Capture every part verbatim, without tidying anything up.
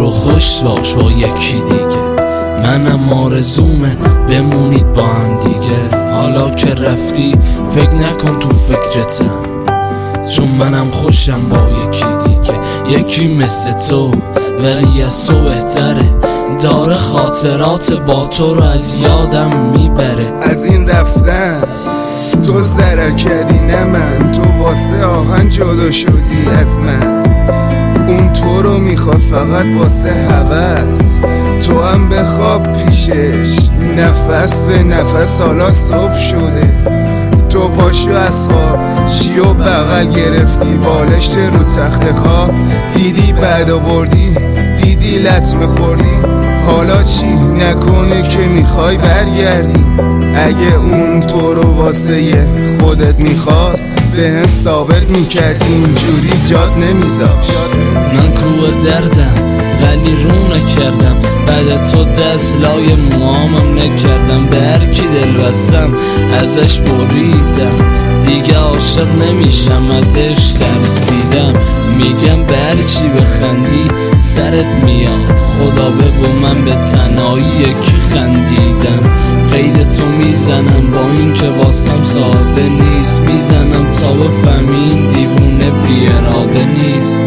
برو خوش باش با یکی دیگه، منم آرزومه بمونید با هم دیگه. حالا که رفتی فکر نکن تو فکرتم، چون منم خوشم با یکی دیگه. یکی مثل تو ولی از تو بهتره، داره خاطرات با تو رو از یادم میبره. از این رفتن تو ضرر کردی نه من، تو واسه آهن جدا شدی از من. اون تو رو میخواد فقط واسه هوس، تو هم بخواب پیشش نفس به نفس. حالا صبح شده تو پاشو از خواب، چی و بغل گرفتی بالشت رو تخت خواب. دیدی بعد آوردی، دیدی لطمه خوردی، حالا چی نکنه که میخوای برگردی. اگه اون تو رو واسه خودت میخواست به هم ثابت میکردی، اینجوری جاد نمیذاشت. من کوه دردم ولی رو نکردم، بعد تو دست لای موامم نکردم. به هرکی دل بستم ازش بریدم، دیگه عاشق نمیشم ازش ترسیدم. میگم به هرچی بخندی سرت میاد، خدا بگو من به تنهایی یکی خندیدم. قید تو میزنم با این که واسم ساده نیست، میزنم تا بفهمی این دیوونه بی اراده نیست.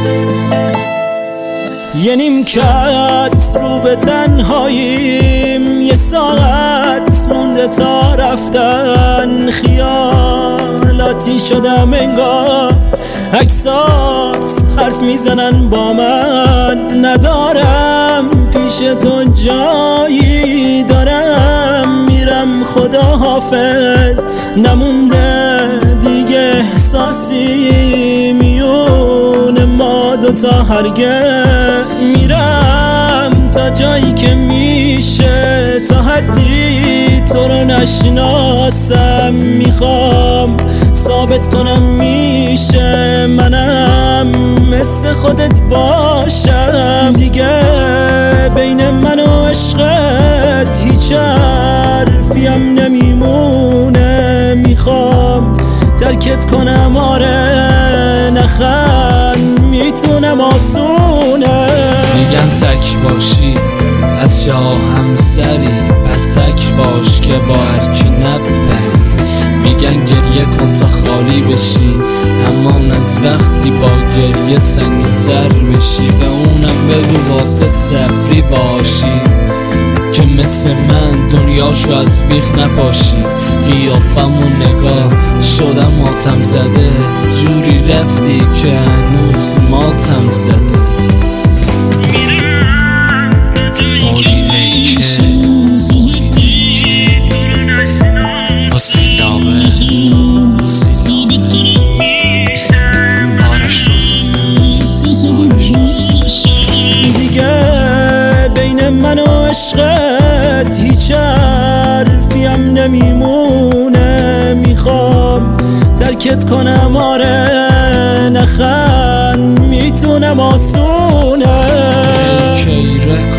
یه نیمکت رو به تنهاییم، یه ساعت مونده تا رفتن. خیالاتی شدم انگار، عکسات حرف میزنن با من. ندارم پیش تو جایی، دارم میرم خدا حافظ. نمونده دیگه احساسی میون ما دوتا هرگز. میرم تا جایی که میشه، تا حدی تو رو نشناسم. میخوام ثابت کنم میشه منم مثل خودت باشم. دیگه بین من و عشقت هیچ حرفیم نمیمونه. میخوام ترکت کنم آره نخند، میتونم آسونه. میگن تک باشی از شاه همسری، پس تک باش که با هرکی نبری. میگن گریه کن تا خالی بشی، اما از وقتی با گریه سنگین تر بشی. به اونم بگو واسه تفری باشی که مثل من دنیاشو از بیخ نپاشی. قیافمو نگاه شدم ماتم زده، جوری رفتی که هنوز ماتم زده. موری ایکه حسین لاوه حسین آرش دیگه بین من و عشقت هیچ حرفیم نمیمونه. میخوام ترکت کنم آره نخند، میتونم آسونه. ایکه